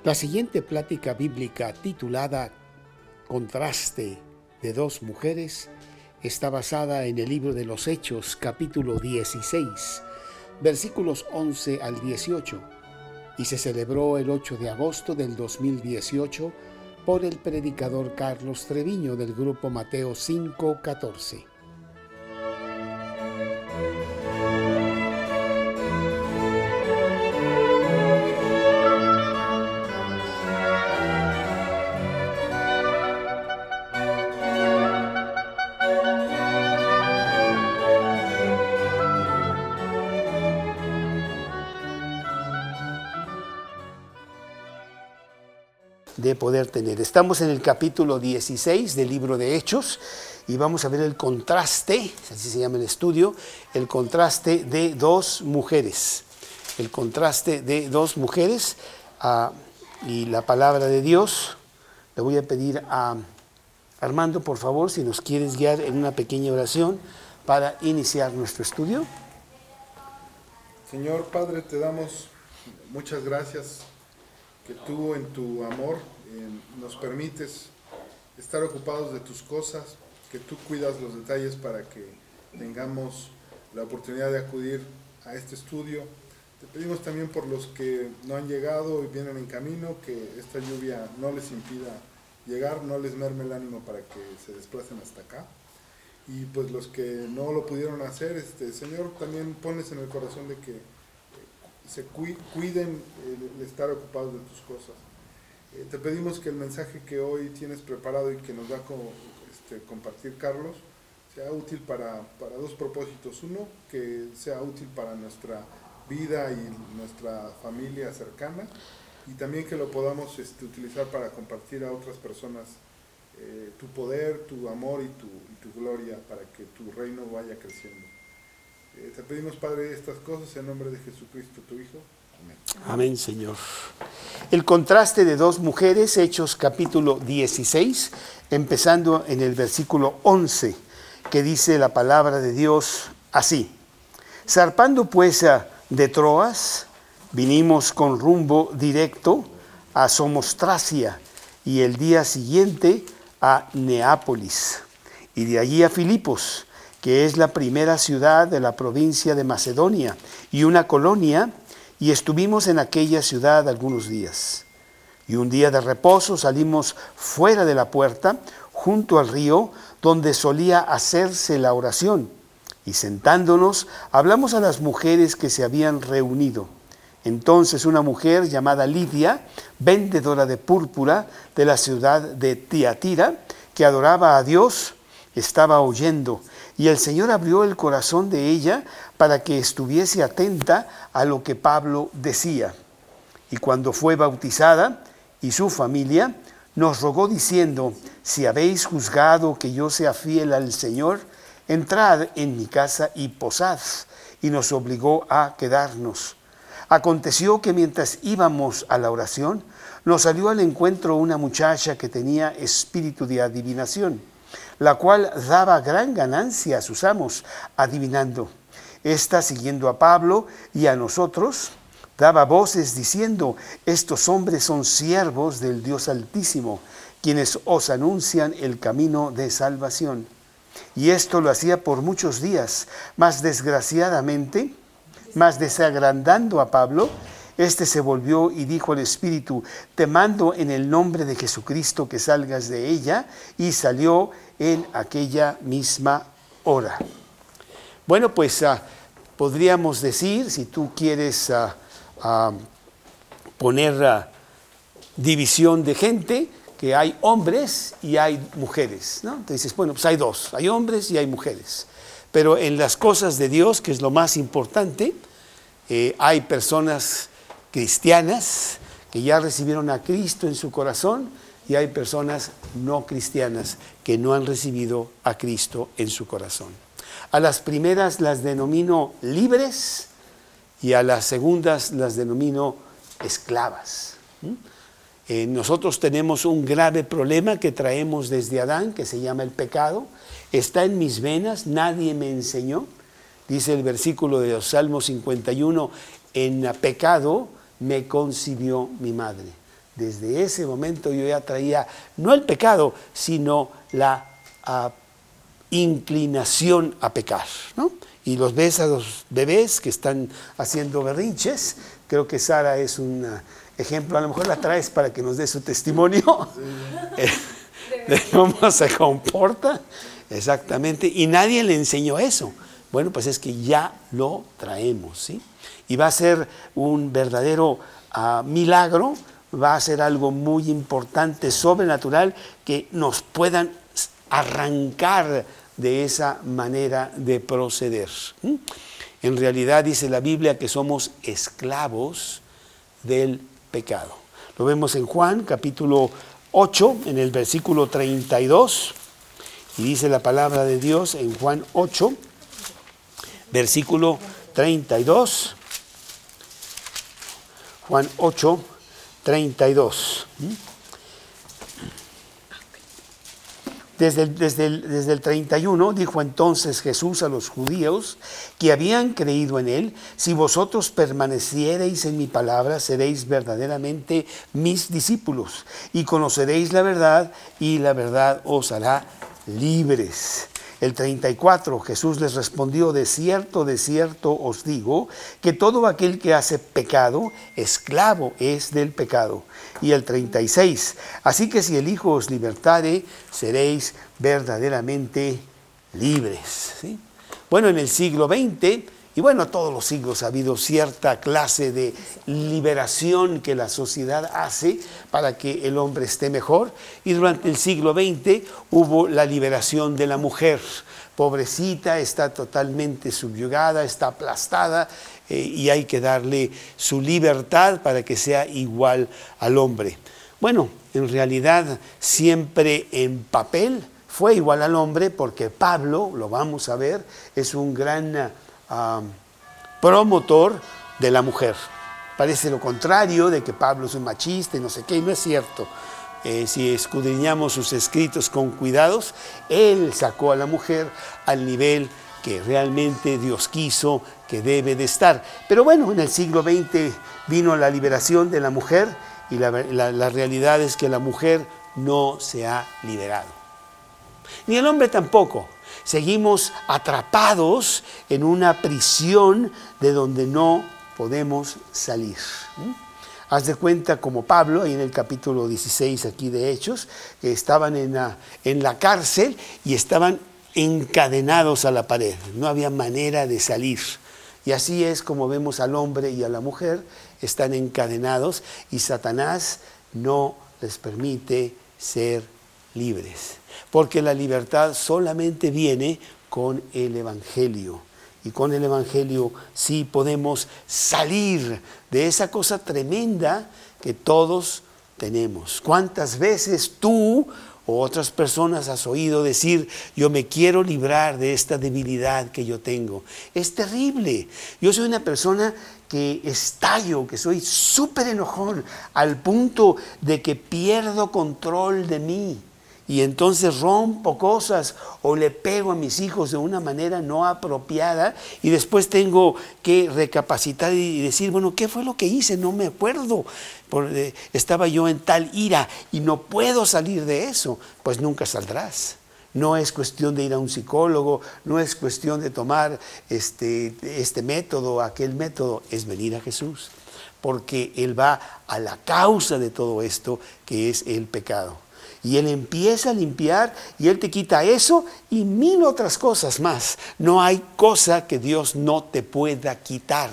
La siguiente plática bíblica titulada Contraste de dos mujeres está basada en el libro de los Hechos, capítulo 16, versículos 11 al 18, y se celebró el 8 de agosto del 2018 por el predicador Carlos Treviño del grupo Mateo 5:14. De poder tener. Estamos en el capítulo 16 del libro de Hechos y vamos a ver el contraste, así se llama el estudio, el contraste de dos mujeres. El contraste de dos mujeres y la palabra de Dios. Le voy a pedir a Armando, por favor, si nos quieres guiar en una pequeña oración para iniciar nuestro estudio. Señor Padre, te damos muchas gracias que tú en tu amor nos permites estar ocupados de tus cosas, que tú cuidas los detalles para que tengamos la oportunidad de acudir a este estudio. Te pedimos también por los que no han llegado y vienen en camino, que esta lluvia no les impida llegar, no les merme el ánimo para que se desplacen hasta acá. Y pues los que no lo pudieron hacer, Señor, también pones en el corazón de que se cuiden el estar ocupados de tus cosas. Te pedimos que el mensaje que hoy tienes preparado y que nos va a compartir Carlos sea útil para dos propósitos. Uno, que sea útil para nuestra vida y nuestra familia cercana, y también que lo podamos utilizar para compartir a otras personas tu poder, tu amor y tu gloria, para que tu reino vaya creciendo. Te pedimos, Padre, estas cosas en nombre de Jesucristo, tu Hijo. Amén. Amén, Señor. El contraste de dos mujeres, Hechos capítulo 16, empezando en el versículo 11, que dice la palabra de Dios así. Zarpando pues de Troas, vinimos con rumbo directo a Samotracia y el día siguiente a Neápolis y de allí a Filipos, que es la primera ciudad de la provincia de Macedonia y una colonia, y estuvimos en aquella ciudad algunos días. Y un día de reposo salimos fuera de la puerta, junto al río, donde solía hacerse la oración, y sentándonos hablamos a las mujeres que se habían reunido. Entonces una mujer llamada Lidia, vendedora de púrpura de la ciudad de Tiatira, que adoraba a Dios, estaba oyendo, y el Señor abrió el corazón de ella para que estuviese atenta a lo que Pablo decía. Y cuando fue bautizada y su familia, nos rogó diciendo: si habéis juzgado que yo sea fiel al Señor, entrad en mi casa y posad. Y nos obligó a quedarnos. Aconteció que mientras íbamos a la oración, nos salió al encuentro una muchacha que tenía espíritu de adivinación, la cual daba gran ganancia a sus amos, adivinando. Esta, siguiendo a Pablo y a nosotros, daba voces diciendo: estos hombres son siervos del Dios Altísimo, quienes os anuncian el camino de salvación. Y esto lo hacía por muchos días, mas desgraciadamente, desagrandando a Pablo, este se volvió y dijo al espíritu: te mando en el nombre de Jesucristo que salgas de ella, y salió en aquella misma hora. Bueno, pues podríamos decir, si tú quieres poner división de gente, que hay hombres y hay mujeres, ¿no? Entonces dices, bueno, pues hay dos, hay hombres y hay mujeres. Pero en las cosas de Dios, que es lo más importante, hay personas cristianas que ya recibieron a Cristo en su corazón, y hay personas no cristianas que no han recibido a Cristo en su corazón. A las primeras las denomino libres y a las segundas las denomino esclavas. Nosotros tenemos un grave problema que traemos desde Adán, que se llama el pecado. Está en mis venas, nadie me enseñó. Dice el versículo de los Salmos 51, en pecado me concibió mi madre. desde ese momento yo ya traía no el pecado, sino la inclinación a pecar, ¿no? Y los ves a los bebés que están haciendo berrinches. Creo que Sara es un ejemplo, a lo mejor la traes para que nos dé su testimonio de cómo se comporta. Exactamente, y nadie le enseñó eso. Bueno, pues es que ya lo traemos, ¿sí? Y va a ser un verdadero milagro, va a ser algo muy importante, sobrenatural, que nos puedan arrancar de esa manera de proceder. En realidad dice la Biblia que somos esclavos del pecado. Lo vemos en Juan capítulo 8, en el versículo 32, y dice la palabra de Dios en Juan 8, versículo 32. Juan 8, 32. Desde el 31 dijo entonces Jesús a los judíos que habían creído en él: si vosotros permaneciereis en mi palabra, seréis verdaderamente mis discípulos, y conoceréis la verdad, y la verdad os hará libres. El 34, Jesús les respondió: de cierto os digo, que todo aquel que hace pecado, esclavo es del pecado. Y el 36, así que si el Hijo os libertare, seréis verdaderamente libres. ¿Sí? Bueno, en el siglo XX, y bueno, todos los siglos ha habido cierta clase de liberación que la sociedad hace para que el hombre esté mejor. Y durante el siglo XX hubo la liberación de la mujer. Pobrecita, está totalmente subyugada, está aplastada, y hay que darle su libertad para que sea igual al hombre. Bueno, en realidad siempre en papel fue igual al hombre, porque Pablo, lo vamos a ver, es un gran promotor de la mujer. Parece lo contrario, de que Pablo es un machista y no sé qué, y no es cierto. Si escudriñamos sus escritos con cuidados, él sacó a la mujer al nivel que realmente Dios quiso que debe de estar. Pero bueno, en el siglo XX vino la liberación de la mujer, y la realidad es que la mujer no se ha liberado. Ni el hombre tampoco. Seguimos atrapados en una prisión de donde no podemos salir. Haz de cuenta como Pablo, ahí en el capítulo 16 aquí de Hechos, que estaban en la cárcel y estaban encadenados a la pared. No había manera de salir. Y así es como vemos al hombre y a la mujer, están encadenados, y Satanás no les permite ser libres. Porque la libertad solamente viene con el Evangelio. Y con el Evangelio sí podemos salir de esa cosa tremenda que todos tenemos. ¿Cuántas veces tú o otras personas has oído decir: yo me quiero librar de esta debilidad que yo tengo? Es terrible. Yo soy una persona que estallo, que soy súper enojón, al punto de que pierdo control de mí. Y entonces rompo cosas o le pego a mis hijos de una manera no apropiada, y después tengo que recapacitar y decir: bueno, ¿qué fue lo que hice? No me acuerdo. Estaba yo en tal ira y no puedo salir de eso. Pues nunca saldrás. No es cuestión de ir a un psicólogo, no es cuestión de tomar este método o aquel método, es venir a Jesús. Porque Él va a la causa de todo esto, que es el pecado. Y Él empieza a limpiar, y Él te quita eso y 1000 otras cosas más. No hay cosa que Dios no te pueda quitar.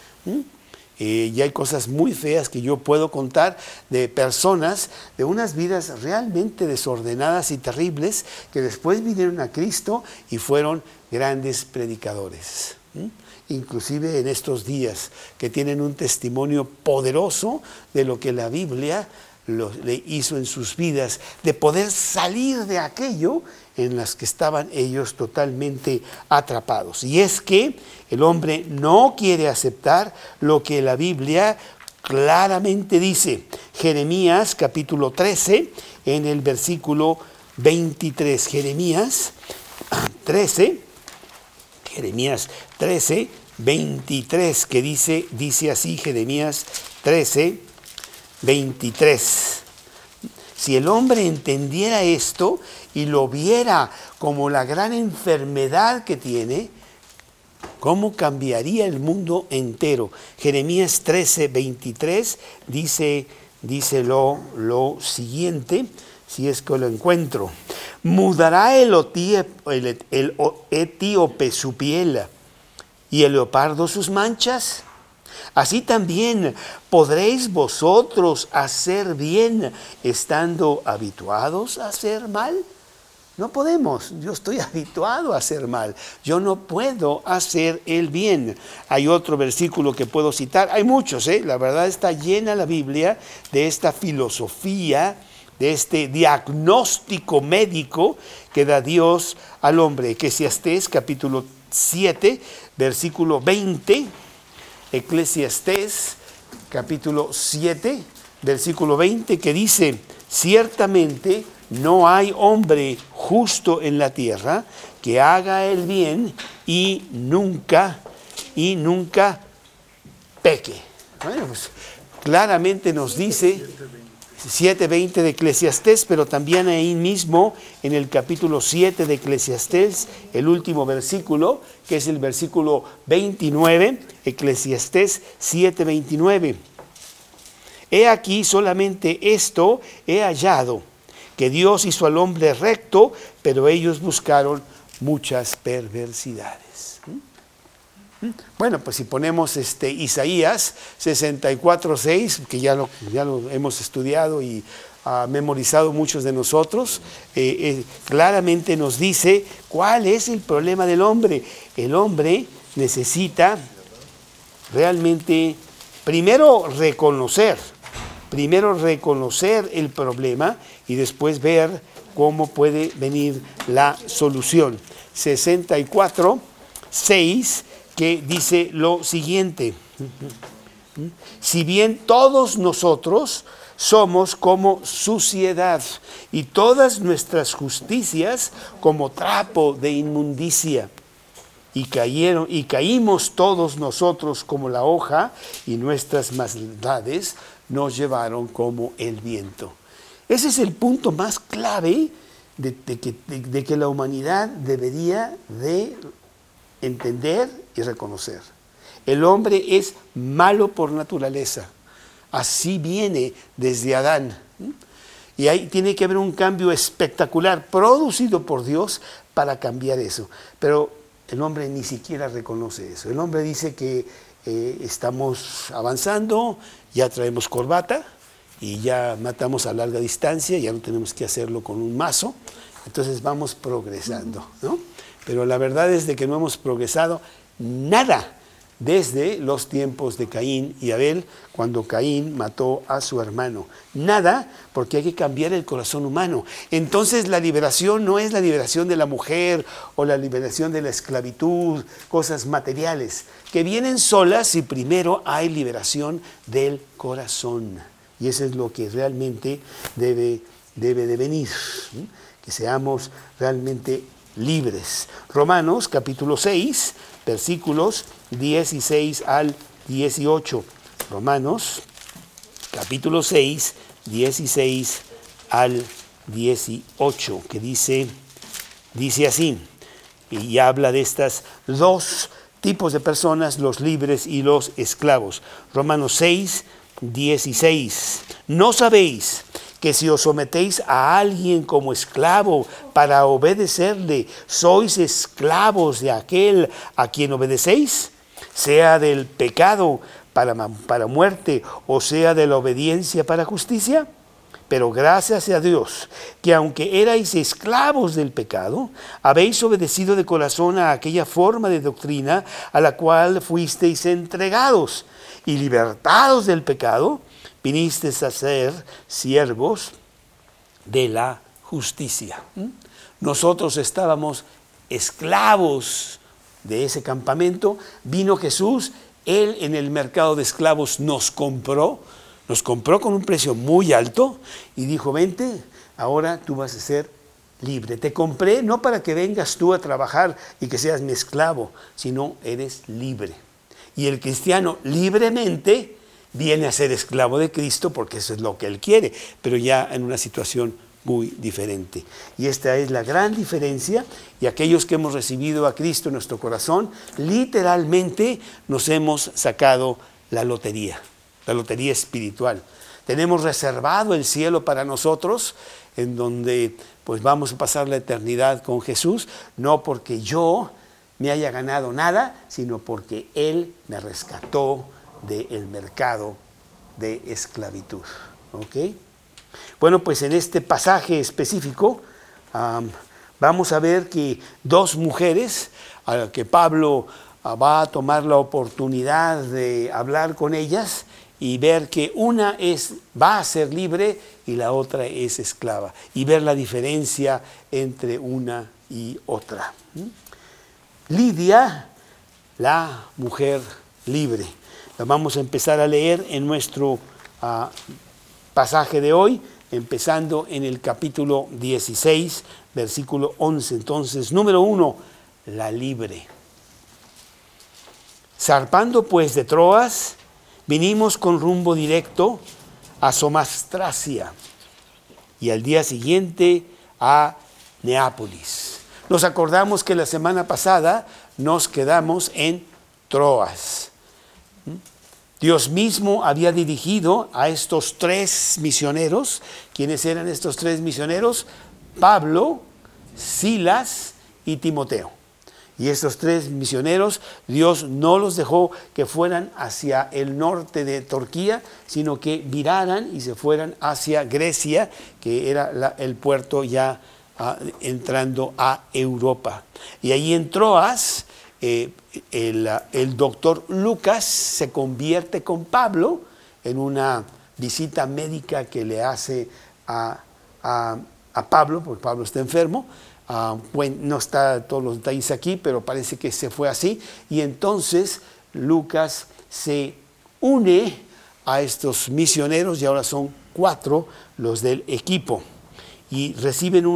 Y hay cosas muy feas que yo puedo contar de personas de unas vidas realmente desordenadas y terribles, que después vinieron a Cristo y fueron grandes predicadores. Inclusive en estos días, que tienen un testimonio poderoso de lo que la Biblia le hizo en sus vidas, de poder salir de aquello en las que estaban ellos totalmente atrapados. Y es que el hombre no quiere aceptar lo que la Biblia claramente dice. Jeremías capítulo 13, en el versículo 23. Jeremías 13, 23, que dice así, Jeremías 13, 23. Si el hombre entendiera esto y lo viera como la gran enfermedad que tiene, ¿cómo cambiaría el mundo entero? Jeremías 13, 23 dice lo siguiente, si es que lo encuentro. ¿Mudará el etíope su piel y el leopardo sus manchas? Así también podréis vosotros hacer bien estando habituados a hacer mal. No podemos, yo estoy habituado a hacer mal, yo no puedo hacer el bien. Hay otro versículo que puedo citar, hay muchos, la verdad está llena la Biblia de esta filosofía, de este diagnóstico médico que da Dios al hombre. Eclesiastés capítulo 7, versículo 20, Eclesiastés capítulo 7, versículo 20, que dice, ciertamente no hay hombre justo en la tierra que haga el bien y nunca peque. Bueno, pues claramente nos dice 7:20 de Eclesiastés, pero también ahí mismo en el capítulo 7 de Eclesiastés, el último versículo, que es el versículo 29, Eclesiastés 7:29. He aquí solamente esto he hallado, que Dios hizo al hombre recto, pero ellos buscaron muchas perversidades. Bueno, pues si ponemos Isaías 64:6, que ya lo hemos estudiado y memorizado muchos de nosotros, claramente nos dice cuál es el problema del hombre. El hombre necesita realmente primero reconocer el problema y después ver cómo puede venir la solución. 64:6, que dice lo siguiente: si bien todos nosotros somos como suciedad y todas nuestras justicias como trapo de inmundicia, y caímos todos nosotros como la hoja, y nuestras maldades nos llevaron como el viento. Ese es el punto más clave de que la humanidad debería de entender y reconocer. El hombre es malo por naturaleza. Así viene desde Adán. Y ahí tiene que haber un cambio espectacular producido por Dios para cambiar eso. Pero el hombre ni siquiera reconoce eso. El hombre dice que estamos avanzando, ya traemos corbata y ya matamos a larga distancia, ya no tenemos que hacerlo con un mazo, entonces vamos progresando, ¿no? Pero la verdad es de que no hemos progresado nada desde los tiempos de Caín y Abel, cuando Caín mató a su hermano. Nada, porque hay que cambiar el corazón humano. Entonces la liberación no es la liberación de la mujer o la liberación de la esclavitud, cosas materiales, que vienen solas si primero hay liberación del corazón. Y eso es lo que realmente debe de venir, ¿sí? Que seamos realmente libres. Romanos capítulo 6, versículos 16 al 18. Romanos capítulo 6, 16 al 18, que dice así, y habla de estas dos tipos de personas, los libres y los esclavos. Romanos 6, 16. ¿No sabéis que si os sometéis a alguien como esclavo para obedecerle, sois esclavos de aquel a quien obedecéis? Sea del pecado para muerte, o sea de la obediencia para justicia. Pero gracias a Dios, que aunque erais esclavos del pecado, habéis obedecido de corazón a aquella forma de doctrina a la cual fuisteis entregados, y libertados del pecado, vinisteis a ser siervos de la justicia. Nosotros estábamos esclavos de ese campamento. Vino Jesús, Él en el mercado de esclavos nos compró con un precio muy alto y dijo: vente, ahora tú vas a ser libre. Te compré no para que vengas tú a trabajar y que seas mi esclavo, sino eres libre. Y el cristiano libremente viene a ser esclavo de Cristo porque eso es lo que él quiere, pero ya en una situación muy diferente. Y esta es la gran diferencia, y aquellos que hemos recibido a Cristo en nuestro corazón, literalmente nos hemos sacado la lotería espiritual. Tenemos reservado el cielo para nosotros, en donde pues vamos a pasar la eternidad con Jesús, no porque yo me haya ganado nada, sino porque Él me rescató del mercado de esclavitud. ¿Ok? Bueno, pues en este pasaje específico vamos a ver que dos mujeres, a las que Pablo va a tomar la oportunidad de hablar con ellas y ver que una va a ser libre y la otra es esclava, y ver la diferencia entre una y otra. Lidia, la mujer libre. La vamos a empezar a leer en nuestro pasaje de hoy, empezando en el capítulo 16, versículo 11. Entonces, número 1, la libre. Zarpando pues de Troas, vinimos con rumbo directo a Somastracia y al día siguiente a Neápolis. Nos acordamos que la semana pasada nos quedamos en Troas. Dios mismo había dirigido a estos 3 misioneros. ¿Quiénes eran estos 3 misioneros? Pablo, Silas y Timoteo. Y estos 3 misioneros, Dios no los dejó que fueran hacia el norte de Turquía, sino que viraran y se fueran hacia Grecia, que era el puerto ya entrando a Europa. Y ahí en Troas, el doctor Lucas se convierte con Pablo en una visita médica que le hace a Pablo, porque Pablo está enfermo. Bueno, no está todos los detalles aquí, pero parece que se fue así. Y entonces Lucas se une a estos misioneros, y ahora son 4 los del equipo. Y reciben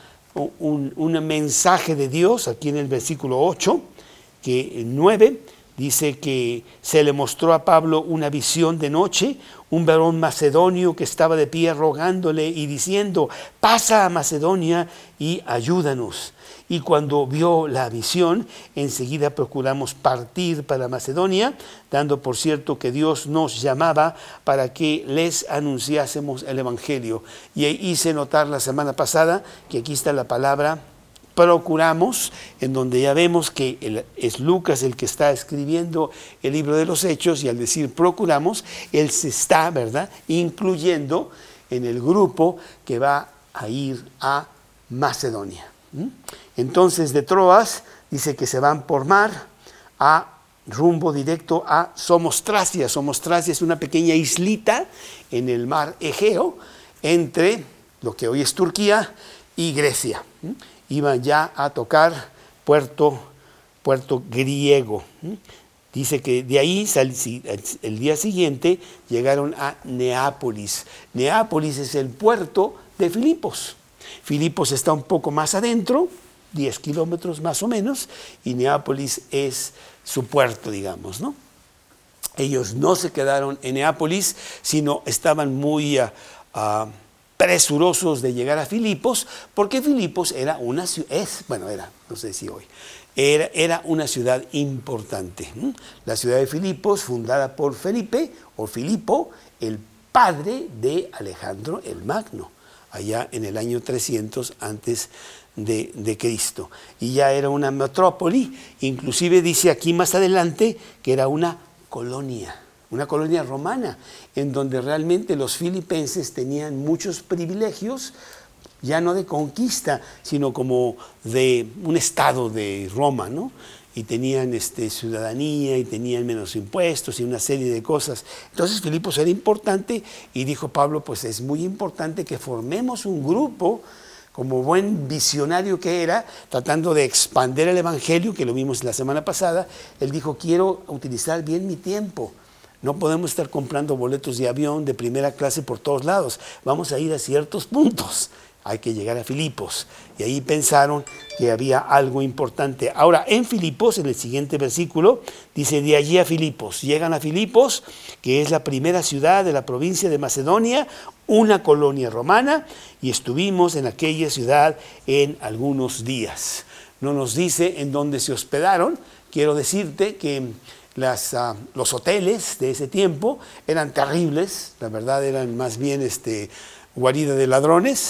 un mensaje de Dios aquí en el versículo 8, que 9 dice que se le mostró a Pablo una visión de noche, un varón macedonio que estaba de pie rogándole y diciendo: pasa a Macedonia y ayúdanos. Y cuando vio la visión, enseguida procuramos partir para Macedonia, dando por cierto que Dios nos llamaba para que les anunciásemos el Evangelio. Y hice notar la semana pasada que aquí está la palabra procuramos, en donde ya vemos que es Lucas el que está escribiendo el libro de los Hechos, y al decir procuramos, él se está, ¿verdad?, incluyendo en el grupo que va a ir a Macedonia. Entonces de Troas dice que se van por mar a rumbo directo a Somostracia. Somostracia es una pequeña islita en el mar Egeo entre lo que hoy es Turquía y Grecia. Iban ya a tocar puerto griego. Dice que de ahí, el día siguiente, llegaron a Neápolis. Neápolis es el puerto de Filipos. Filipos está un poco más adentro, 10 kilómetros más o menos, y Neápolis es su puerto, digamos, ¿no? Ellos no se quedaron en Neápolis, sino estaban muy presurosos de llegar a Filipos, porque Filipos era una ciudad, no sé si hoy, era una ciudad importante. La ciudad de Filipos, fundada por Felipe, o Filipo, el padre de Alejandro el Magno, allá en el año 300 antes de Cristo. Y ya era una metrópoli, inclusive dice aquí más adelante que era una colonia romana, en donde realmente los filipenses tenían muchos privilegios, ya no de conquista, sino como de un estado de Roma, ¿no? Y tenían ciudadanía, y tenían menos impuestos y una serie de cosas. Entonces Filipos era importante, y dijo Pablo, pues es muy importante que formemos un grupo, como buen visionario que era, tratando de expandir el evangelio, que lo vimos la semana pasada. Él dijo: quiero utilizar bien mi tiempo. No podemos estar comprando boletos de avión de primera clase por todos lados. Vamos a ir a ciertos puntos. hay que llegar a Filipos. Y ahí pensaron que había algo importante. Ahora, en Filipos, en el siguiente versículo, dice, de allí a Filipos. Llegan a Filipos, que es la primera ciudad de la provincia de Macedonia, una colonia romana, y estuvimos en aquella ciudad en algunos días. No nos dice en dónde se hospedaron. Quiero decirte que los hoteles de ese tiempo eran terribles, la verdad eran más bien guarida de ladrones,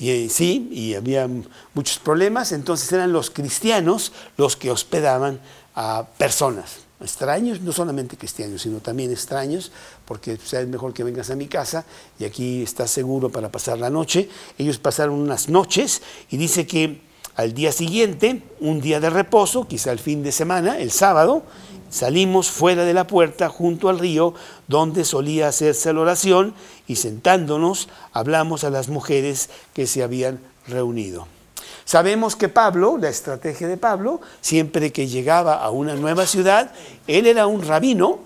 y había muchos problemas. Entonces eran los cristianos los que hospedaban a personas, extraños, no solamente cristianos, sino también extraños, porque es mejor que vengas a mi casa y aquí estás seguro para pasar la noche. Ellos pasaron unas noches y dice que al día siguiente, un día de reposo, quizá el fin de semana, el sábado, salimos fuera de la puerta junto al río donde solía hacerse la oración y sentándonos hablamos a las mujeres que se habían reunido. Sabemos que Pablo, la estrategia de Pablo, siempre que llegaba a una nueva ciudad, él era un rabino,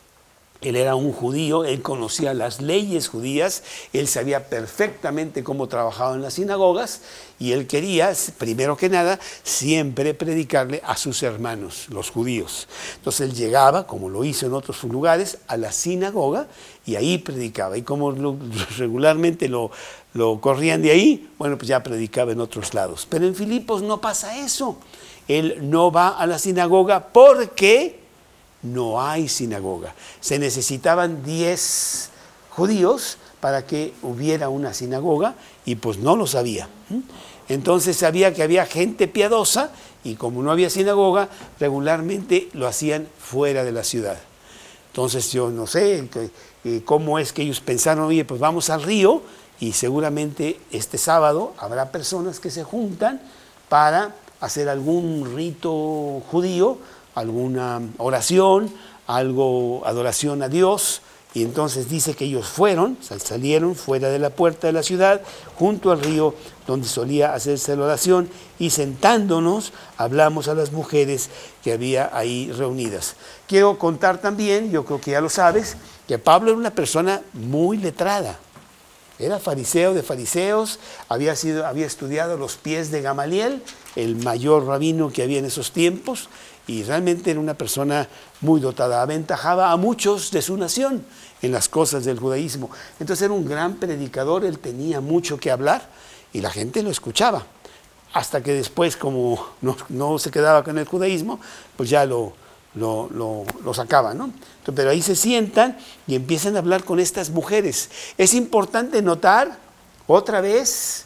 él era un judío, él conocía las leyes judías, él sabía perfectamente cómo trabajaban las sinagogas y él quería, primero que nada, siempre predicarle a sus hermanos, los judíos. Entonces él llegaba, como lo hizo en otros lugares, a la sinagoga y ahí predicaba. Y como regularmente lo corrían de ahí, bueno, pues ya predicaba en otros lados. Pero en Filipos no pasa eso. Él no va a la sinagoga porque no hay sinagoga. Se necesitaban 10 judíos para que hubiera una sinagoga y pues no lo sabía. Entonces sabía que había gente piadosa y como no había sinagoga, regularmente lo hacían fuera de la ciudad. Entonces yo no sé cómo es que ellos pensaron, oye, pues vamos al río y seguramente este sábado habrá personas que se juntan para hacer algún rito judío, alguna oración, adoración a Dios. Y entonces dice que ellos salieron fuera de la puerta de la ciudad, junto al río donde solía hacerse la oración, y sentándonos hablamos a las mujeres que había ahí reunidas. Quiero contar también, yo creo que ya lo sabes, que Pablo era una persona muy letrada. Era fariseo de fariseos, había estudiado los pies de Gamaliel, el mayor rabino que había en esos tiempos, y realmente era una persona muy dotada, aventajaba a muchos de su nación en las cosas del judaísmo. Entonces era un gran predicador, él tenía mucho que hablar y la gente lo escuchaba. Hasta que después, como no se quedaba con el judaísmo, pues ya lo sacaban, ¿no? Pero ahí se sientan y empiezan a hablar con estas mujeres. Es importante notar otra vez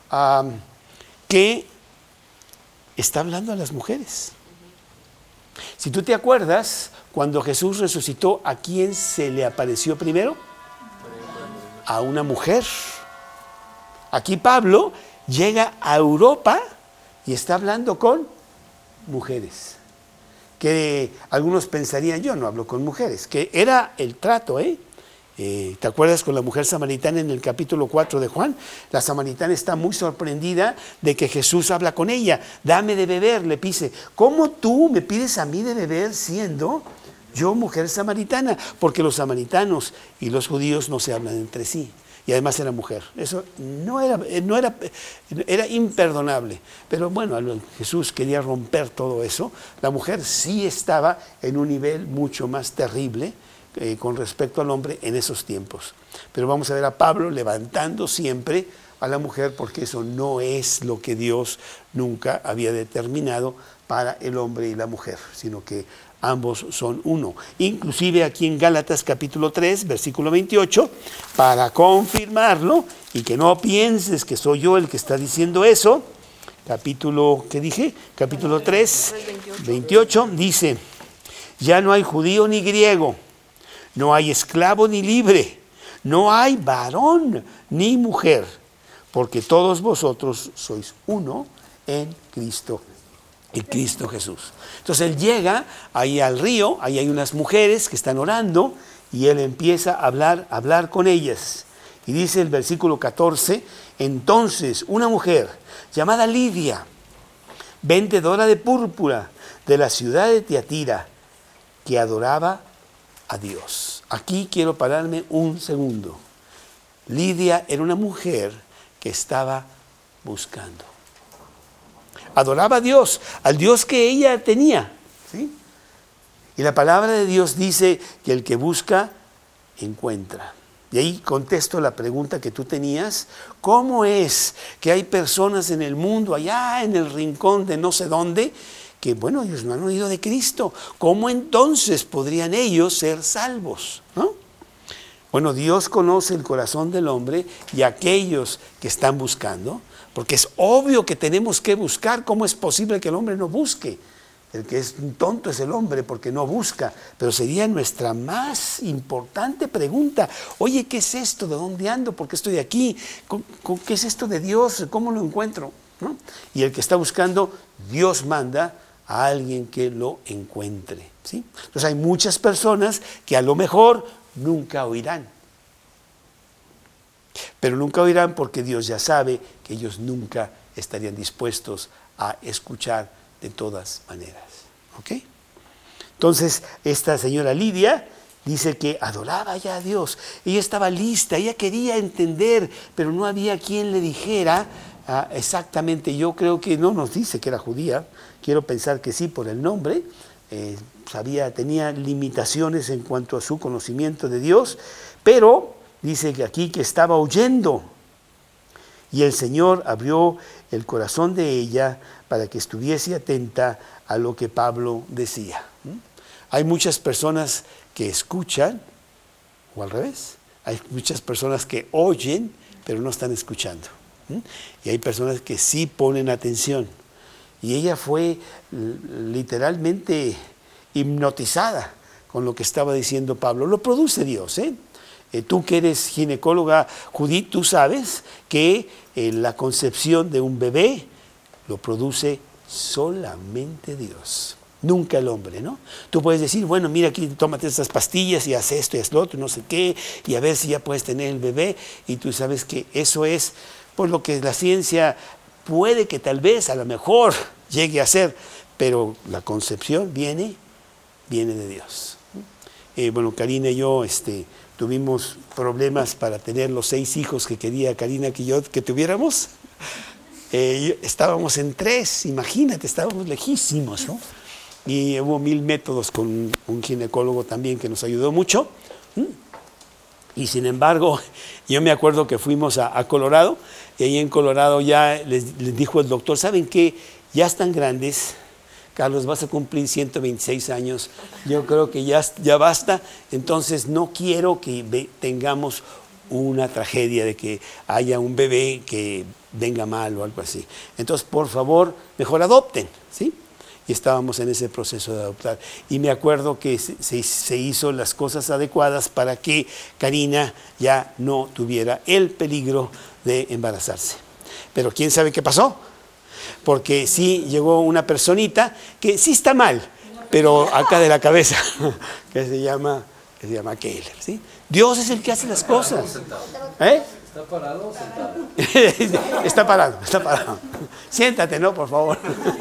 que está hablando a las mujeres. Si tú te acuerdas, cuando Jesús resucitó, ¿a quién se le apareció primero? A una mujer. Aquí Pablo llega a Europa y está hablando con mujeres. Que algunos pensarían, yo no hablo con mujeres, que era el trato, ¿te acuerdas con la mujer samaritana en el capítulo 4 de Juan? La samaritana está muy sorprendida de que Jesús habla con ella. Dame de beber, le pide. ¿Cómo tú me pides a mí de beber siendo yo mujer samaritana? Porque los samaritanos y los judíos no se hablan entre sí. Y además era mujer. Eso era imperdonable. Pero bueno, Jesús quería romper todo eso. La mujer sí estaba en un nivel mucho más terrible con respecto al hombre en esos tiempos. Pero vamos a ver a Pablo levantando siempre a la mujer, porque eso no es lo que Dios nunca había determinado para el hombre y la mujer, sino que ambos son uno. Inclusive aquí en Gálatas capítulo 3, versículo 28, para confirmarlo y que no pienses que soy yo el que está diciendo eso, capítulo 3, 28, dice, ya no hay judío ni griego, no hay esclavo ni libre, no hay varón ni mujer, porque todos vosotros sois uno en Cristo Jesús. Entonces él llega ahí al río, ahí hay unas mujeres que están orando y él empieza a hablar con ellas. Y dice el versículo 14, entonces una mujer llamada Lidia, vendedora de púrpura de la ciudad de Tiatira, que adoraba a Dios. Aquí quiero pararme un segundo. Lidia era una mujer que estaba buscando. Adoraba a Dios, al Dios que ella tenía, ¿sí? Y la palabra de Dios dice que el que busca, encuentra. Y ahí contesto la pregunta que tú tenías. ¿Cómo es que hay personas en el mundo, allá en el rincón de no sé dónde, que, bueno, ellos no han oído de Cristo? ¿Cómo entonces podrían ellos ser salvos? ¿No? Bueno, Dios conoce el corazón del hombre y aquellos que están buscando, porque es obvio que tenemos que buscar. ¿Cómo es posible que el hombre no busque? El que es un tonto es el hombre porque no busca. Pero sería nuestra más importante pregunta. Oye, ¿qué es esto? ¿De dónde ando? ¿Por qué estoy aquí? ¿Qué es esto de Dios? ¿Cómo lo encuentro? ¿No? Y el que está buscando, Dios manda a alguien que lo encuentre, ¿sí? Entonces hay muchas personas que a lo mejor nunca oirán. Pero nunca oirán porque Dios ya sabe que ellos nunca estarían dispuestos a escuchar de todas maneras. ¿Ok? Entonces, esta señora Lidia dice que adoraba ya a Dios. Ella estaba lista, ella quería entender, pero no había quien le dijera exactamente. Yo creo que no nos dice que era judía. Quiero pensar que sí por el nombre. Tenía limitaciones en cuanto a su conocimiento de Dios, pero dice que aquí que estaba oyendo. Y el Señor abrió el corazón de ella para que estuviese atenta a lo que Pablo decía. Hay muchas personas que escuchan, o al revés, hay muchas personas que oyen, pero no están escuchando. Y hay personas que sí ponen atención. Y ella fue literalmente hipnotizada con lo que estaba diciendo Pablo. Lo produce Dios, ¿eh? Tú que eres ginecóloga, Judith, tú sabes que la concepción de un bebé lo produce solamente Dios, nunca el hombre, ¿no? Tú puedes decir, bueno, mira aquí, tómate estas pastillas y haz esto y haz lo otro, no sé qué, y a ver si ya puedes tener el bebé, y tú sabes que eso es por lo que la ciencia puede que tal vez, a lo mejor, llegue a ser, pero la concepción viene de Dios. Bueno, Karina y yo tuvimos problemas para tener los 6 hijos que quería Karina que tuviéramos. Estábamos en 3, imagínate, estábamos lejísimos, ¿no? Y hubo 1000 métodos con un ginecólogo también que nos ayudó mucho. Y sin embargo, yo me acuerdo que fuimos a Colorado, y ahí en Colorado ya les dijo el doctor, ¿saben qué? Ya están grandes, Carlos, vas a cumplir 126 años, yo creo que ya basta, entonces no quiero que tengamos una tragedia de que haya un bebé que venga mal o algo así. Entonces, por favor, mejor adopten, ¿sí? Y estábamos en ese proceso de adoptar. Y me acuerdo que se hizo las cosas adecuadas para que Karina ya no tuviera el peligro de embarazarse. Pero ¿quién sabe qué pasó? Porque sí llegó una personita que sí está mal, pero acá de la cabeza, que se llama Keller, ¿sí? Dios es el que hace las cosas. ¿Está parado o sentado? Está parado. Siéntate, ¿no? Por favor.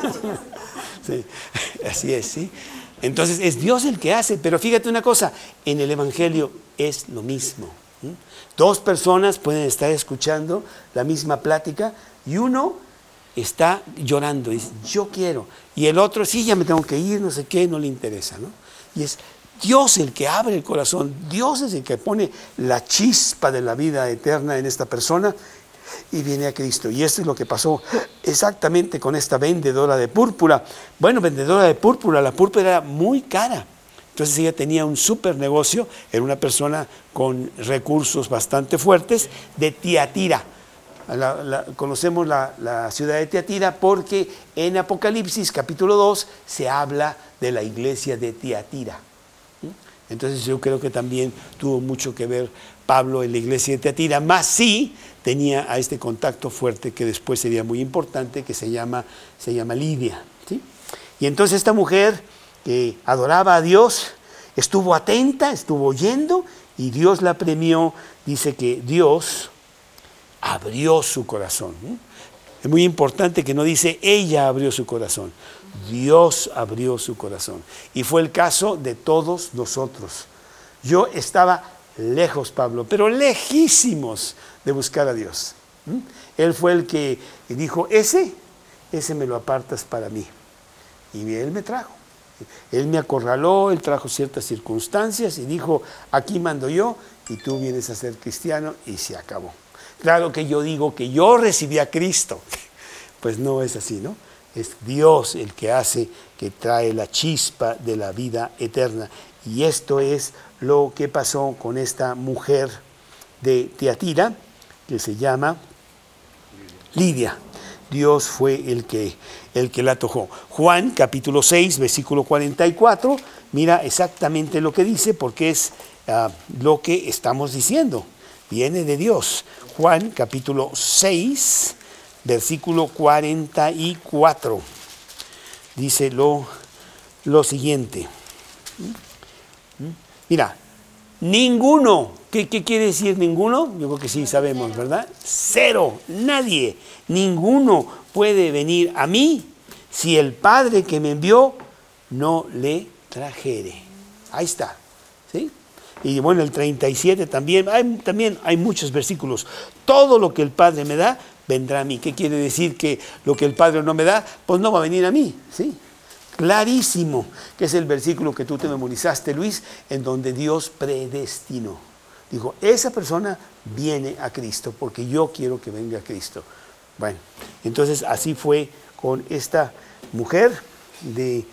Sí, así es, ¿sí? Entonces es Dios el que hace, pero fíjate una cosa, en el Evangelio es lo mismo. 2 personas pueden estar escuchando la misma plática y uno está llorando y dice, yo quiero. Y el otro, sí, ya me tengo que ir, no sé qué, no le interesa, ¿no? Y es Dios el que abre el corazón, Dios es el que pone la chispa de la vida eterna en esta persona y viene a Cristo. Y esto es lo que pasó exactamente con esta vendedora de púrpura. Bueno, vendedora de púrpura, la púrpura era muy cara. Entonces ella tenía un súper negocio, era una persona con recursos bastante fuertes de Tiatira. Conocemos la ciudad de Tiatira porque en Apocalipsis capítulo 2 se habla de la iglesia de Tiatira. Entonces yo creo que también tuvo mucho que ver Pablo en la iglesia de Tiatira, más sí tenía a este contacto fuerte que después sería muy importante, que se llama Lidia, ¿sí? Y entonces esta mujer que adoraba a Dios estuvo atenta, estuvo oyendo y Dios la premió. Dice que Dios abrió su corazón. Es muy importante que no dice ella abrió su corazón, Dios abrió su corazón. Y fue el caso de todos nosotros. Yo estaba lejos, Pablo, pero lejísimos de buscar a Dios. Él fue el que dijo, ese me lo apartas para mí. Y él me trajo. Él me acorraló, él trajo ciertas circunstancias y dijo, aquí mando yo y tú vienes a ser cristiano, y se acabó. Claro que yo digo que yo recibí a Cristo. Pues no es así, ¿no? Es Dios el que hace, que trae la chispa de la vida eterna. Y esto es lo que pasó con esta mujer de Tiatira, que se llama Lidia. Dios fue el que la tocó. Juan capítulo 6, versículo 44, mira exactamente lo que dice, porque es lo que estamos diciendo. Viene de Dios. Juan capítulo 6, versículo 44. Dice lo siguiente. Mira, ninguno. ¿Qué quiere decir ninguno? Yo creo que sí sabemos, ¿verdad? Cero, nadie, ninguno puede venir a mí si el Padre que me envió no le trajere. Ahí está, ¿sí? Y bueno, el 37 también hay muchos versículos. Todo lo que el Padre me da, vendrá a mí. ¿Qué quiere decir? Que lo que el Padre no me da, pues no va a venir a mí, ¿sí? Clarísimo, que es el versículo que tú te memorizaste, Luis, en donde Dios predestinó. Dijo, esa persona viene a Cristo porque yo quiero que venga a Cristo. Bueno, entonces así fue con esta mujer de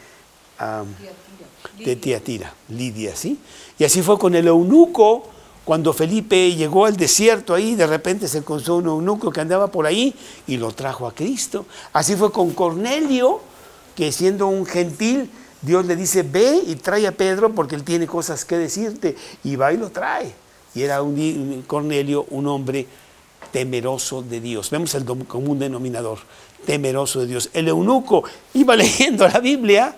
Tiatira, Lidia, ¿sí? Y así fue con el eunuco, cuando Felipe llegó al desierto ahí, de repente se encontró un eunuco que andaba por ahí y lo trajo a Cristo. Así fue con Cornelio, que siendo un gentil, Dios le dice, ve y trae a Pedro porque él tiene cosas que decirte, y va y lo trae. Y era Cornelio un hombre temeroso de Dios. Vemos el común denominador, temeroso de Dios. El eunuco iba leyendo la Biblia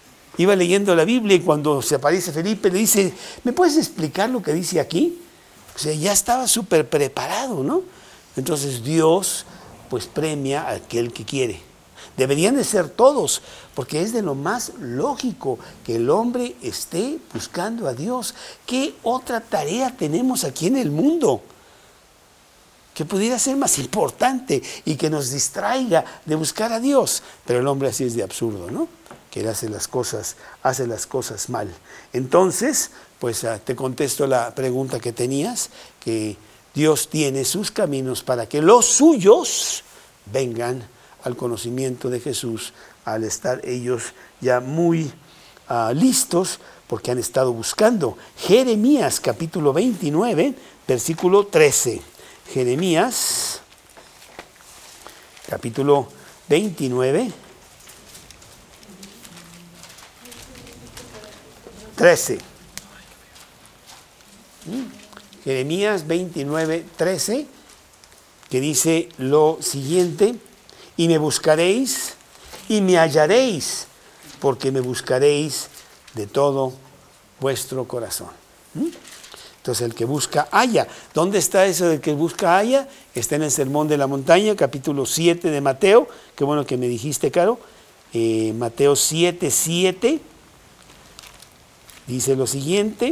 y cuando se aparece Felipe le dice, ¿me puedes explicar lo que dice aquí? O sea, ya estaba súper preparado, ¿no? Entonces Dios pues premia a aquel que quiere. Deberían de ser todos, porque es de lo más lógico que el hombre esté buscando a Dios. ¿Qué otra tarea tenemos aquí en el mundo que pudiera ser más importante y que nos distraiga de buscar a Dios? Pero el hombre así es de absurdo, ¿no? Que él hace las cosas mal. Entonces, pues te contesto la pregunta que tenías, que Dios tiene sus caminos para que los suyos vengan al conocimiento de Jesús, al estar ellos ya muy listos, porque han estado buscando. Jeremías capítulo 29, versículo 13. Jeremías capítulo 29, 13. Jeremías 29, 13, que dice lo siguiente: y me buscaréis y me hallaréis, porque me buscaréis de todo vuestro corazón. Entonces el que busca halla. ¿Dónde está eso del que busca halla? Está en el Sermón de la Montaña, capítulo 7 de Mateo. Qué bueno que me dijiste, Caro. Mateo 7, 7. Dice lo siguiente.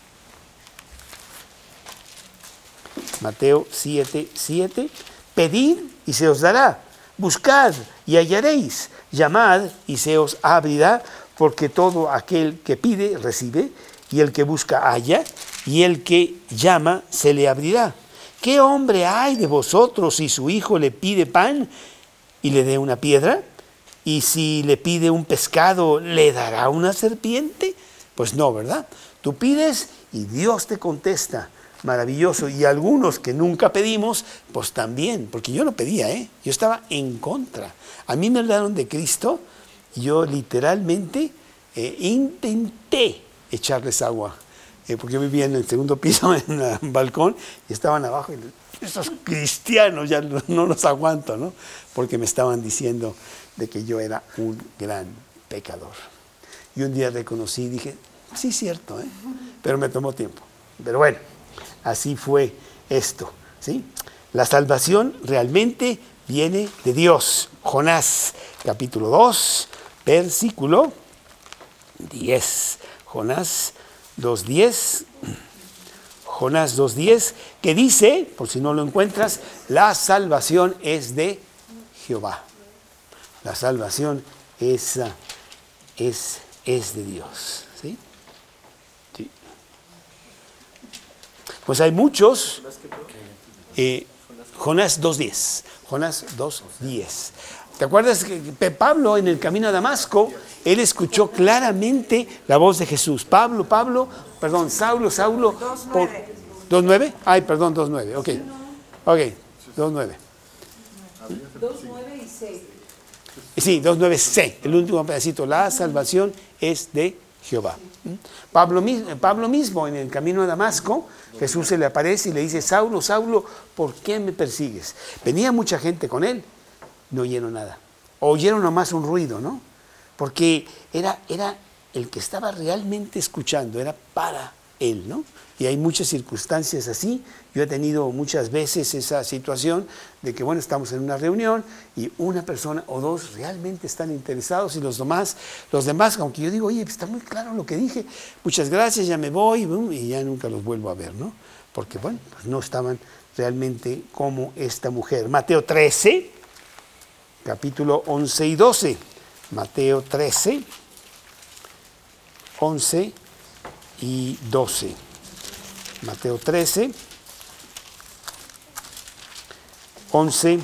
Mateo 7, 7. Pedid y se os dará. Buscad y hallaréis, llamad y se os abrirá, porque todo aquel que pide recibe, y el que busca halla, y el que llama se le abrirá. ¿Qué hombre hay de vosotros si su hijo le pide pan y le dé una piedra? ¿Y si le pide un pescado, le dará una serpiente? Pues no, ¿verdad? Tú pides y Dios te contesta. Maravilloso. Y algunos que nunca pedimos, pues también, porque yo no pedía, yo estaba en contra. A mí me hablaron de Cristo y yo literalmente intenté echarles agua, porque yo vivía en el segundo piso, en un balcón, y estaban abajo, y esos cristianos ya no los aguanto, ¿no? Porque me estaban diciendo de que yo era un gran pecador. Y un día reconocí y dije, sí, cierto, pero me tomó tiempo. Pero bueno, así fue esto, ¿sí? La salvación realmente viene de Dios. Jonás, capítulo 2, versículo 10. Jonás 2:10. Jonás 2:10, que dice, por si no lo encuentras, la salvación es de Jehová. La salvación es de Dios. ¿Sí? Sí. Pues hay muchos. Jonás 2:10. Jonás 2:10. ¿Te acuerdas que Pablo en el camino a Damasco, él escuchó claramente la voz de Jesús? Saulo. 2:9. Ay, perdón, 2:9. Ok, 2:9. 2:9 y 6. Sí, 2:9c, el último pedacito. La salvación es de Jehová. Pablo mismo en el camino a Damasco, Jesús se le aparece y le dice: Saulo, Saulo, ¿por qué me persigues? Venía mucha gente con él, no oyeron nada. Oyeron nomás un ruido, ¿no? Porque era el que estaba realmente escuchando, era para él, ¿no? Y hay muchas circunstancias así. Yo he tenido muchas veces esa situación de que, bueno, estamos en una reunión y una persona o dos realmente están interesados y los demás, aunque yo digo, oye, está muy claro lo que dije, muchas gracias, ya me voy, y ya nunca los vuelvo a ver, ¿no? Porque, bueno, pues no estaban realmente como esta mujer. Mateo 13, capítulo 11 y 12. Mateo 13, 11 y 12. Mateo 13, 11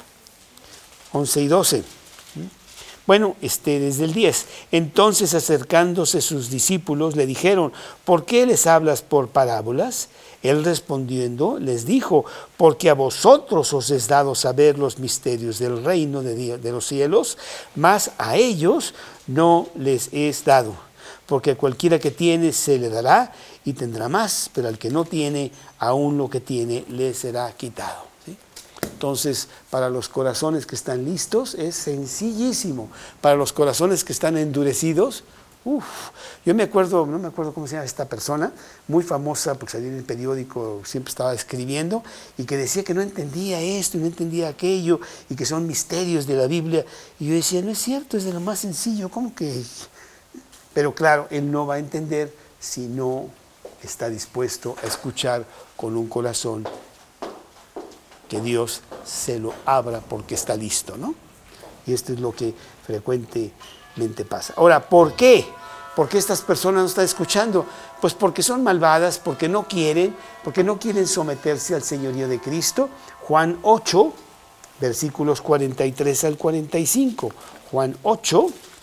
y 12. Bueno, desde el 10. Entonces, acercándose sus discípulos, le dijeron: ¿por qué les hablas por parábolas? Él respondiendo les dijo: porque a vosotros os es dado saber los misterios del reino de los cielos, mas a ellos no les es dado. Porque a cualquiera que tiene se le dará y tendrá más, pero al que no tiene, aún lo que tiene le será quitado. ¿Sí? Entonces, para los corazones que están listos es sencillísimo. Para los corazones que están endurecidos, yo no me acuerdo cómo se llama esta persona, muy famosa porque salía en el periódico, siempre estaba escribiendo, y que decía que no entendía esto y no entendía aquello, y que son misterios de la Biblia. Y yo decía, no es cierto, es de lo más sencillo, ¿cómo que...? Pero claro, él no va a entender si no está dispuesto a escuchar con un corazón que Dios se lo abra porque está listo, ¿no? Y esto es lo que frecuentemente pasa. Ahora, ¿por qué? ¿Por qué estas personas no están escuchando? Pues porque son malvadas, porque no quieren someterse al señorío de Cristo. Juan 8, versículos 43 al 45. Juan 8,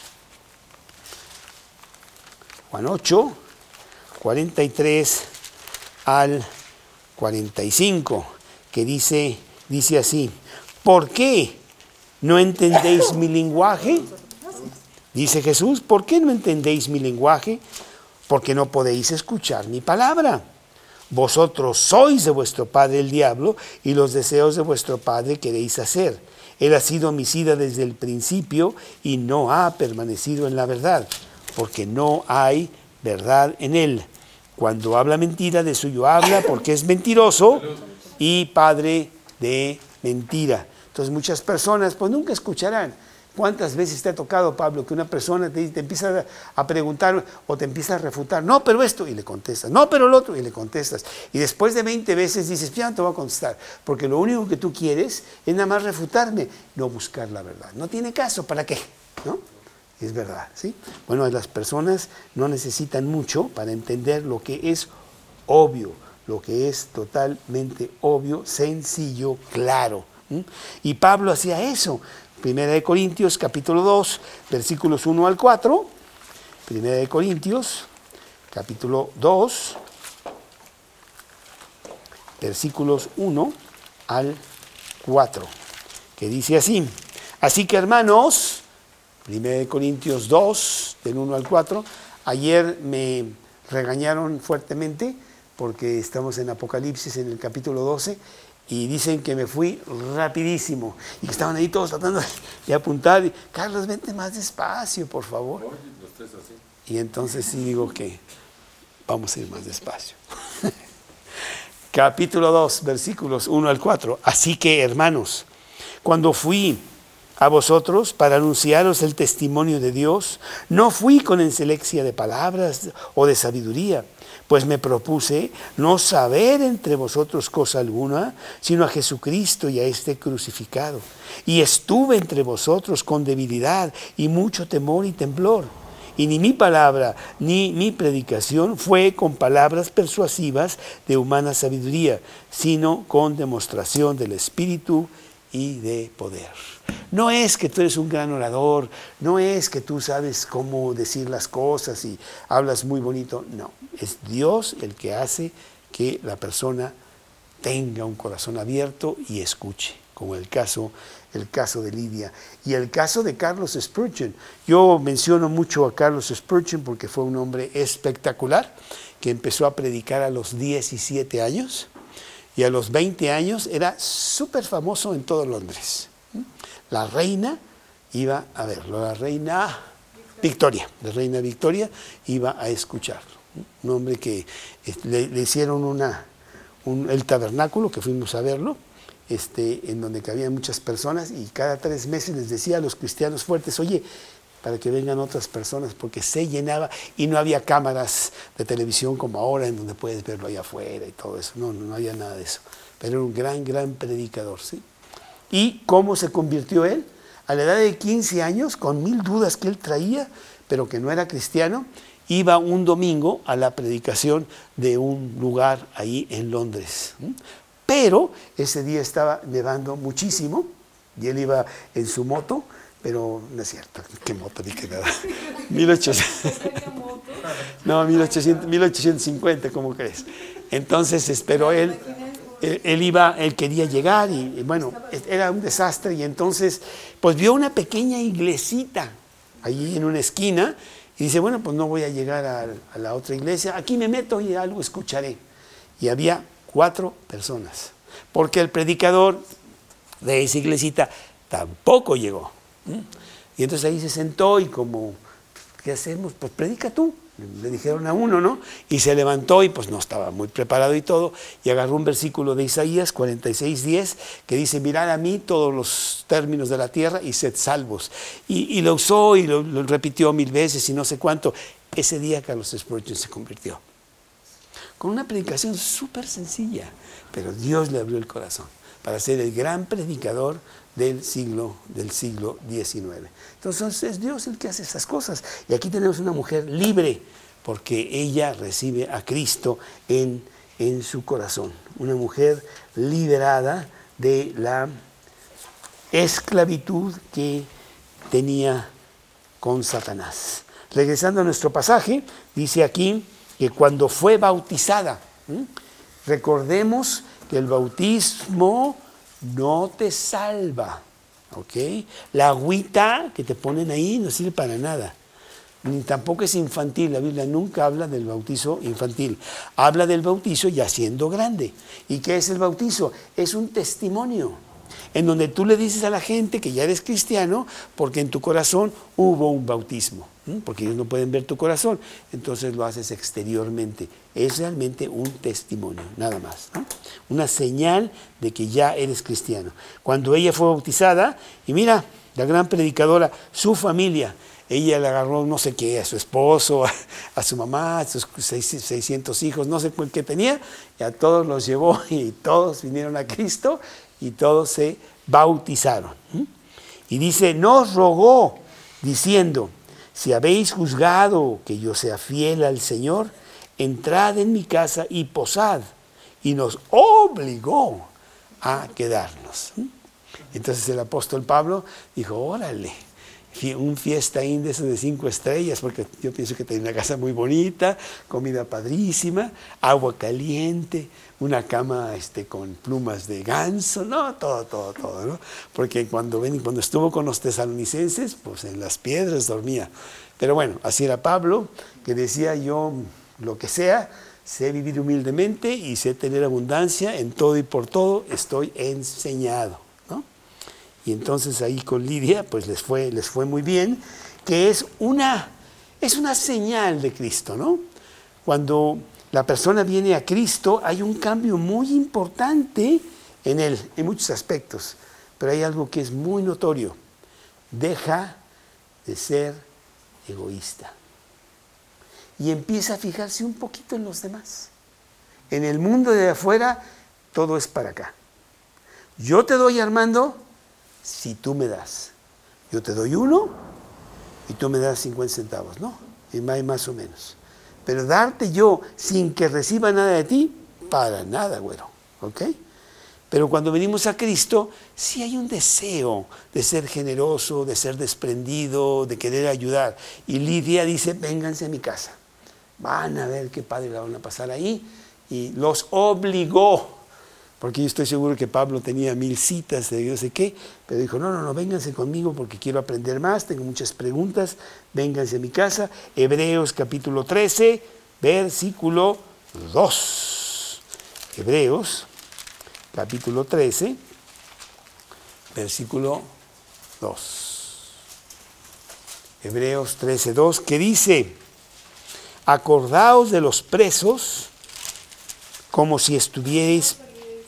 43 al 45, que dice así: ¿por qué no entendéis mi lenguaje? Dice Jesús, ¿por qué no entendéis mi lenguaje? Porque no podéis escuchar mi palabra. Vosotros sois de vuestro padre el diablo, y los deseos de vuestro padre queréis hacer. Él ha sido homicida desde el principio y no ha permanecido en la verdad, porque no hay verdad en él. Cuando habla mentira, de suyo habla, porque es mentiroso y padre de mentira. Entonces muchas personas pues nunca escucharán. ¿Cuántas veces te ha tocado, Pablo, que una persona te empieza a preguntar o te empieza a refutar? No, pero esto, y le contestas. No, pero lo otro, y le contestas. Y después de 20 veces dices, ya no te voy a contestar, porque lo único que tú quieres es nada más refutarme, no buscar la verdad. No tiene caso, ¿para qué? ¿No? Es verdad, ¿sí? Bueno, las personas no necesitan mucho para entender lo que es obvio, lo que es totalmente obvio, sencillo, claro. Y Pablo hacía eso. Primera de Corintios, capítulo 2, versículos 1 al 4. Primera de Corintios, capítulo 2, versículos 1 al 4, que dice así: así que, hermanos, Primera de Corintios 2, del 1 al 4, ayer me regañaron fuertemente porque estamos en Apocalipsis, en el capítulo 12, y dicen que me fui rapidísimo y que estaban ahí todos tratando de apuntar. Y, Carlos, vente más despacio, por favor. Y entonces sí digo que vamos a ir más despacio. Capítulo 2, versículos 1 al 4. Así que, hermanos, cuando fui a vosotros para anunciaros el testimonio de Dios. No fui con enselexia de palabras o de sabiduría, pues me propuse no saber entre vosotros cosa alguna, sino a Jesucristo y a este crucificado. Y estuve entre vosotros con debilidad y mucho temor y temblor. Y ni mi palabra ni mi predicación fue con palabras persuasivas de humana sabiduría, sino con demostración del Espíritu y de poder. No es que tú eres un gran orador, no es que tú sabes cómo decir las cosas y hablas muy bonito, no. Es Dios el que hace que la persona tenga un corazón abierto y escuche, como el caso de Lidia. Y el caso de Carlos Spurgeon. Yo menciono mucho a Carlos Spurgeon porque fue un hombre espectacular que empezó a predicar a los 17 años y a los 20 años era súper famoso en todo Londres. La reina iba a verlo, la reina Victoria iba a escucharlo. Un hombre que le hicieron el tabernáculo, que fuimos a verlo, en donde cabían muchas personas, y cada 3 meses les decía a los cristianos fuertes, oye, para que vengan otras personas, porque se llenaba y no había cámaras de televisión como ahora, en donde puedes verlo allá afuera y todo eso. No había nada de eso. Pero era un gran predicador, ¿sí? ¿Y cómo se convirtió él? A la edad de 15 años, con 1000 dudas que él traía, pero que no era cristiano, iba un domingo a la predicación de un lugar ahí en Londres. Pero ese día estaba nevando muchísimo y él iba en su moto, pero no es cierto, qué moto ni qué nada. 1850, ¿cómo crees? Entonces, pero él quería llegar y bueno, era un desastre, y entonces pues vio una pequeña iglesita allí en una esquina y dice, bueno, pues no voy a llegar a la otra iglesia, aquí me meto y algo escucharé. Y había 4 personas, porque el predicador de esa iglesita tampoco llegó. Y entonces ahí se sentó y como, ¿qué hacemos? Pues predica tú. Le dijeron a uno, ¿no? Y se levantó y pues no estaba muy preparado y todo, y agarró un versículo de Isaías 46:10 que dice, mirad a mí todos los términos de la tierra y sed salvos. Y lo usó y lo repitió 1000 veces y no sé cuánto. Ese día Carlos Spurgeon se convirtió. Con una predicación súper sencilla, pero Dios le abrió el corazón para ser el gran predicador del siglo XIX. Entonces es Dios el que hace esas cosas. Y aquí tenemos una mujer libre, porque ella recibe a Cristo en su corazón. Una mujer liberada de la esclavitud que tenía con Satanás. Regresando a nuestro pasaje, dice aquí que cuando fue bautizada, recordemos que el bautismo no te salva, ¿ok? La agüita que te ponen ahí no sirve para nada, ni tampoco es infantil. La Biblia nunca habla del bautizo infantil, habla del bautizo ya siendo grande. ¿Y qué es el bautizo? Es un testimonio, en donde tú le dices a la gente que ya eres cristiano, porque en tu corazón hubo un bautismo, porque ellos no pueden ver tu corazón, entonces lo haces exteriormente. Es realmente un testimonio, nada más, ¿no? Una señal de que ya eres cristiano. Cuando ella fue bautizada, y mira, la gran predicadora, su familia, ella le agarró no sé qué, a su esposo, a su mamá, a sus 600 hijos, no sé qué tenía, y a todos los llevó y todos vinieron a Cristo y todos se bautizaron. Y dice, nos rogó diciendo, si habéis juzgado que yo sea fiel al Señor, entrad en mi casa y posad. Y nos obligó a quedarnos. Entonces el apóstol Pablo dijo, órale, un fiestaín de esos de 5 estrellas, porque yo pienso que tenía una casa muy bonita, comida padrísima, agua caliente, una cama con plumas de ganso, no, todo, ¿no? Porque cuando estuvo con los tesalonicenses, pues en las piedras dormía. Pero bueno, así era Pablo, que decía, yo lo que sea, sé vivir humildemente y sé tener abundancia, en todo y por todo estoy enseñado, ¿no? Y entonces ahí con Lidia, pues les fue muy bien, que es una señal de Cristo, ¿no? Cuando la persona viene a Cristo, hay un cambio muy importante en él, en muchos aspectos, pero hay algo que es muy notorio. deja de ser egoísta y empieza a fijarse un poquito en los demás. En el mundo de afuera, todo es para acá. Yo te doy, Armando, si tú me das. Yo te doy 1 y tú me das 50 centavos, ¿no? Y más o menos. Pero darte yo sin que reciba nada de ti, para nada, güero, ¿ok? Pero cuando venimos a Cristo, sí hay un deseo de ser generoso, de ser desprendido, de querer ayudar. Y Lidia dice, vénganse a mi casa. Van a ver qué padre la van a pasar ahí. Y los obligó, porque yo estoy seguro que Pablo tenía 1000 citas de no sé qué, pero dijo, no, vénganse conmigo porque quiero aprender más, tengo muchas preguntas, vénganse a mi casa. Hebreos capítulo 13, versículo 2. Hebreos capítulo 13, versículo 2. Hebreos 13, 2, que dice, acordaos de los presos como si estuvierais...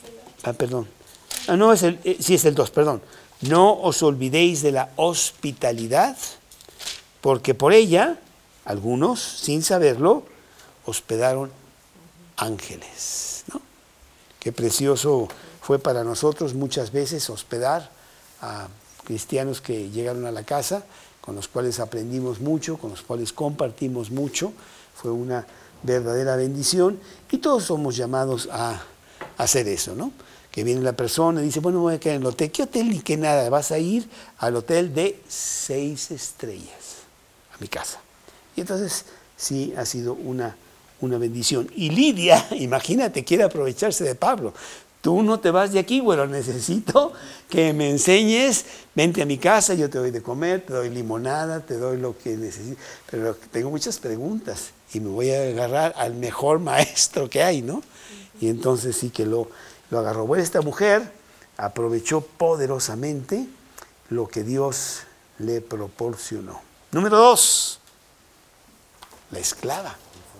es el 2, perdón. No os olvidéis de la hospitalidad, porque por ella, algunos, sin saberlo, hospedaron ángeles, ¿no? Qué precioso fue para nosotros muchas veces hospedar a cristianos que llegaron a la casa, con los cuales aprendimos mucho, con los cuales compartimos mucho. Fue una verdadera bendición y todos somos llamados a hacer eso, ¿no? Que viene la persona y dice, bueno, me voy a quedar en el hotel. ¿Qué hotel ni qué nada? Vas a ir al hotel de 6 estrellas, a mi casa. Y entonces sí ha sido una bendición. Y Lidia, imagínate, quiere aprovecharse de Pablo. Tú no te vas de aquí, bueno, necesito que me enseñes, vente a mi casa, yo te doy de comer, te doy limonada, te doy lo que necesites. Pero tengo muchas preguntas y me voy a agarrar al mejor maestro que hay, ¿no? Y entonces sí que lo agarró. Bueno, esta mujer aprovechó poderosamente lo que Dios le proporcionó. Número 2, la esclava.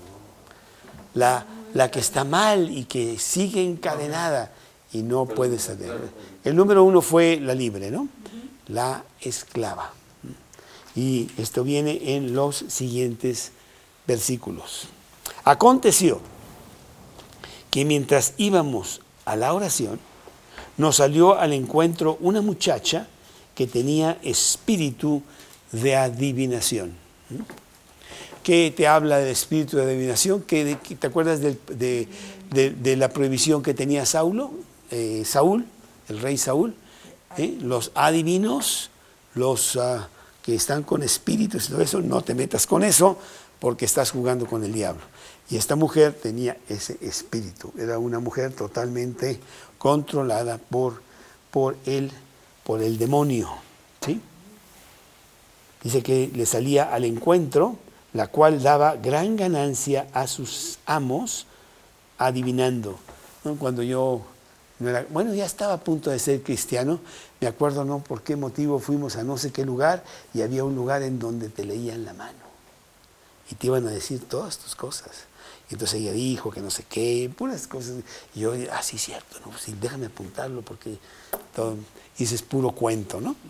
La que está mal y que sigue encadenada y no puede salir. El número 1 fue la libre, ¿no? La esclava. Y esto viene en los siguientes versículos. Aconteció que mientras íbamos a la oración, nos salió al encuentro una muchacha que tenía espíritu de adivinación. ¿Qué te habla del espíritu de adivinación? ¿Te acuerdas de la prohibición que tenía Saúl, el rey Saúl? Los adivinos, los que están con espíritus y todo eso, no te metas con eso porque estás jugando con el diablo. Y esta mujer tenía ese espíritu, era una mujer totalmente controlada por el demonio, ¿sí? Dice que le salía al encuentro, la cual daba gran ganancia a sus amos adivinando, ¿no? Cuando yo ya estaba a punto de ser cristiano, me acuerdo no por qué motivo fuimos a no sé qué lugar y había un lugar en donde te leían la mano y te iban a decir todas tus cosas. Y entonces ella dijo que no sé qué, puras cosas. Y yo, sí, cierto, ¿no? Sí, déjame apuntarlo porque todo, y ese es puro cuento, ¿no?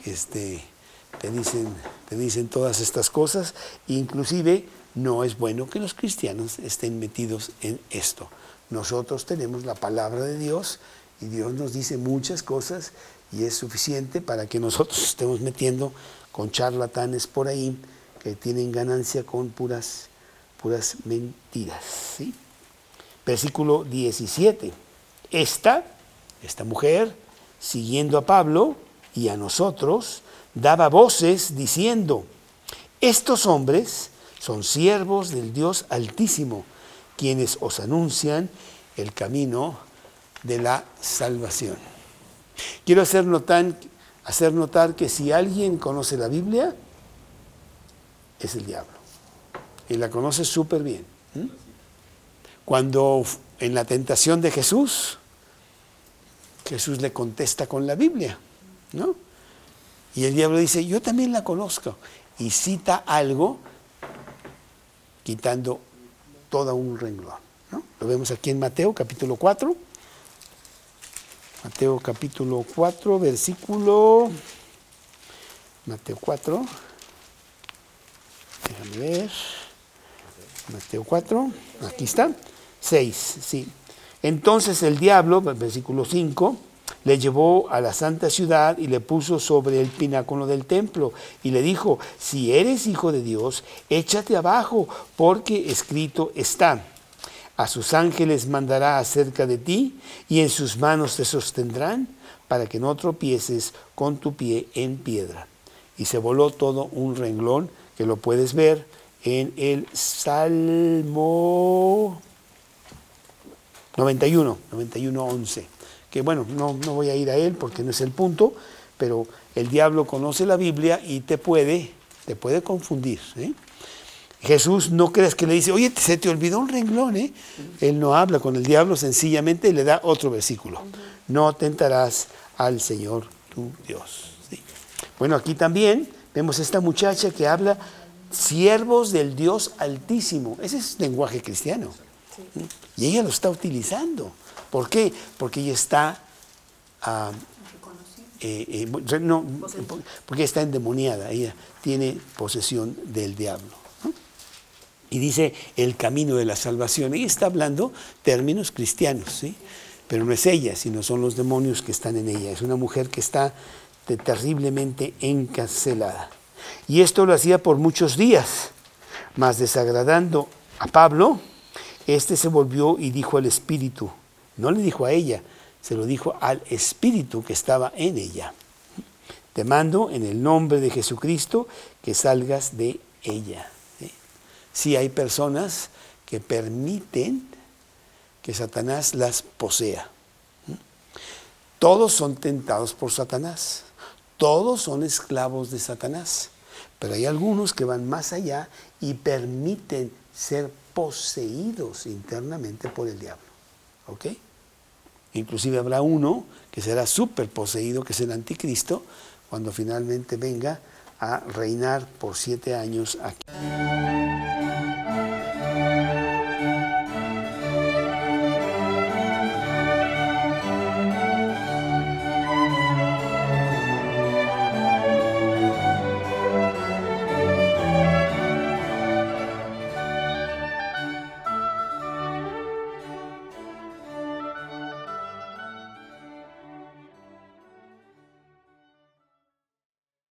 Te dicen todas estas cosas, inclusive no es bueno que los cristianos estén metidos en esto. Nosotros tenemos la palabra de Dios y Dios nos dice muchas cosas y es suficiente para que nosotros estemos metiendo con charlatanes por ahí que tienen ganancia con puras mentiras, ¿sí? Versículo 17. Esta mujer, siguiendo a Pablo y a nosotros, daba voces diciendo, estos hombres son siervos del Dios Altísimo, quienes os anuncian el camino de la salvación. Quiero hacer notar que si alguien conoce la Biblia, es el diablo. Y la conoce súper bien. Cuando en la tentación de Jesús le contesta con la Biblia, ¿no? Y el diablo dice, yo también la conozco. Y cita algo quitando todo un renglón, ¿no? Lo vemos aquí en Mateo capítulo 4. Mateo capítulo 4, versículo Mateo 4. Déjame ver. Mateo 4. Aquí está. 6, sí. Entonces el diablo, versículo 5, le llevó a la santa ciudad y le puso sobre el pináculo del templo y le dijo: si eres hijo de Dios, échate abajo, porque escrito está: a sus ángeles mandará acerca de ti, y en sus manos te sostendrán, para que no tropieces con tu pie en piedra. Y se voló todo un renglón, que lo puedes ver en el Salmo 91, 11. Que bueno, no voy a ir a él porque no es el punto, pero el diablo conoce la Biblia y te puede confundir, ¿eh? Jesús, no creas que le dice: oye, se te olvidó un renglón, ¿eh? Él no habla con el diablo, sencillamente le da otro versículo. No tentarás al Señor tu Dios. ¿Sí? Bueno, aquí también vemos esta muchacha que habla: siervos del Dios Altísimo. Ese es lenguaje cristiano. Y ella lo está utilizando. ¿Por qué? Porque ella está porque está endemoniada, ella tiene posesión del diablo, ¿no? Y dice el camino de la salvación. Ella está hablando términos cristianos, ¿sí? Pero no es ella, sino son los demonios que están en ella. Es una mujer que está terriblemente encarcelada. Y esto lo hacía por muchos días, mas desagradando a Pablo, este se volvió y dijo al espíritu. No le dijo a ella, se lo dijo al espíritu que estaba en ella: te mando en el nombre de Jesucristo que salgas de ella. Sí, hay personas que permiten que Satanás las posea. Todos son tentados por Satanás, todos son esclavos de Satanás, pero hay algunos que van más allá y permiten ser poseídos internamente por el diablo. ¿Ok? Inclusive habrá uno que será súper poseído, que es el anticristo, cuando finalmente venga a reinar por 7 años aquí.